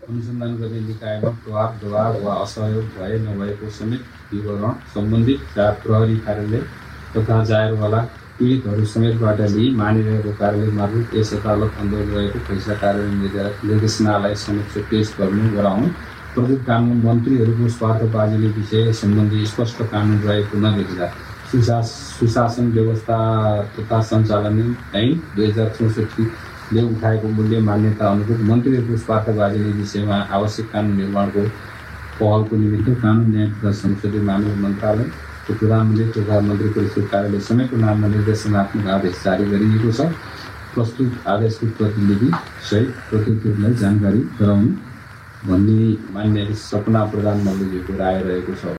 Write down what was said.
अनुसन्धान गर्ने निकायमा प्रभाव दबाव वा असहयोग भए नभएको समेत विवरण सम्बन्धित प्रहरी कार्यालय तथा जाहेरवाला पीडितहरू समेतबाट लिई मानिरहेको कार्यालय मार्फत यस अदालत अन्तर्गत रहेको फैसला कार्यालय निर्देशनालय समक्ष पेश गराउनु प्रस्तुत कानुन मन्त्रीहरूको स्वार्थबाजीले विषय सम्बन्धी स्पष्ट कानुन रहेको नदेखिँदा सुशासन व्यवस्था तथा सञ्चालन ऐन 2064ले उठाएको मूल्य मान्यता अनुरूप मन्त्रीहरूको स्वार्थबाजीले विषयमा आवश्यक कानुन निर्माणको पहलको निमित्त कानुन न्याय तथा संसदीय मामिला मन्त्रालय प्रधानमन्त्री तथा मन्त्री परिषद कार्यालय समेतको नाममा निर्देशनात्मक आदेश जारी गरिएको छ। प्रस्तुत आदेशको प्रतिलिपि सहित प्रतिनिधिहरूलाई जानकारी गराउनु भन्ने मान्य सपना प्रधानमन्त्रीजीको राय रहेको छ।